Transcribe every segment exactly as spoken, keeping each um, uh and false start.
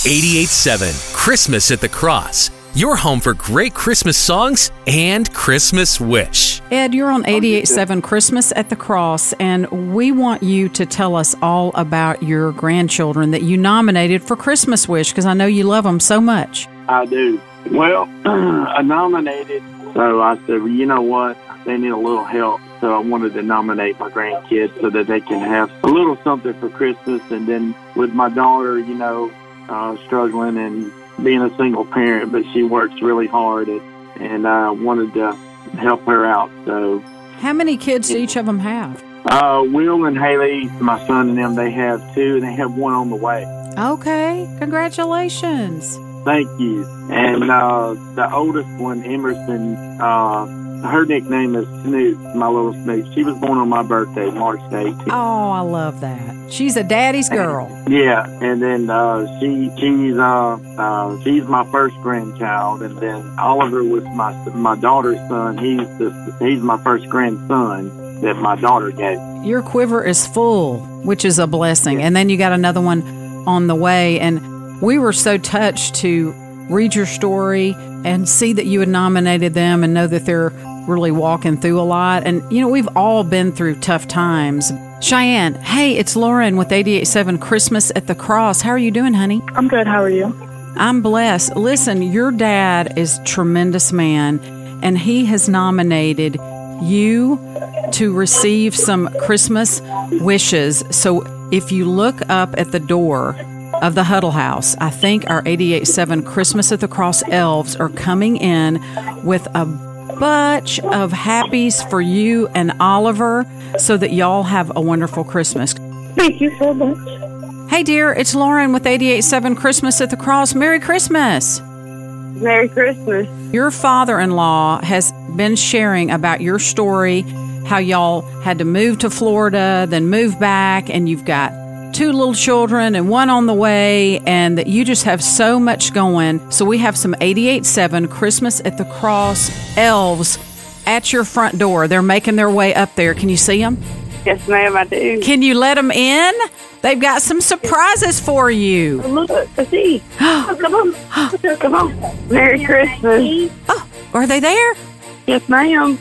eighty-eight seven Christmas at the Cross. Your home for great Christmas songs and Christmas Wish. Ed, you're on eighty-eight seven Christmas at the Cross, and we want you to tell us all about your grandchildren that you nominated for Christmas Wish, because I know you love them so much. I do. Well, I nominated, so I said, well, you know what? They need a little help. So I wanted to nominate my grandkids so that they can have a little something for Christmas. And then with my daughter, you know, uh, struggling and being a single parent, but she works really hard, and, and I wanted to help her out. So, how many kids do each of them have? Uh, Will and Haley, my son and them, they have two, and they have one on the way. Okay, congratulations. Thank you. And uh, the oldest one, Emerson, uh, her nickname is Snoot, my little Snoot. She was born on my birthday, March eighteenth. Oh, I love that. She's a daddy's girl. Yeah, and then uh, she she's uh, uh, she's my first grandchild, and then Oliver was my my daughter's son. He's the, he's my first grandson that my daughter gave. Your quiver is full, which is a blessing. Yeah. And then you got another one on the way, and we were so touched to read your story and see that you had nominated them and know that they're really walking through a lot. And, you know, we've all been through tough times. Cheyenne, hey, it's Lauren with eighty-eight seven Christmas at the Cross. How are you doing, honey? I'm good. How are you? I'm blessed. Listen, your dad is a tremendous man, and he has nominated you to receive some Christmas wishes. So if you look up at the door of the Huddle House, I think our eighty-eight seven Christmas at the Cross elves are coming in with a bunch of happies for you and Oliver so that y'all have a wonderful Christmas. Thank you so much. Hey, dear, it's Lauren with eighty-eight seven Christmas at the Cross. Merry Christmas. Merry Christmas. Your father-in-law has been sharing about your story, how y'all had to move to Florida, then move back, and you've got two little children and one on the way, and that you just have so much going. So we have some eighty-eight seven Christmas at the Cross elves at your front door. They're making their way up there. Can you see them? Yes, ma'am, I do. Can you let them in? They've got some surprises for you. Look, let's see. Oh, come on. Come on. Merry Christmas. Oh, are they there? Yes, ma'am.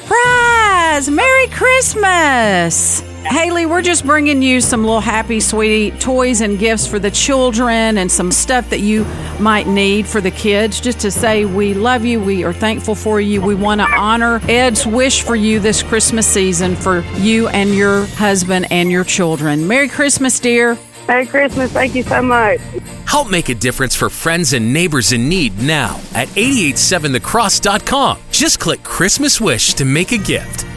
Surprise! Merry Christmas! Haley, we're just bringing you some little happy, sweetie toys and gifts for the children and some stuff that you might need for the kids, just to say we love you, we are thankful for you. We want to honor Ed's wish for you this Christmas season for you and your husband and your children. Merry Christmas, dear. Merry Christmas. Thank you so much. Help make a difference for friends and neighbors in need now at eight eight seven the cross dot com. Just click Christmas Wish to make a gift.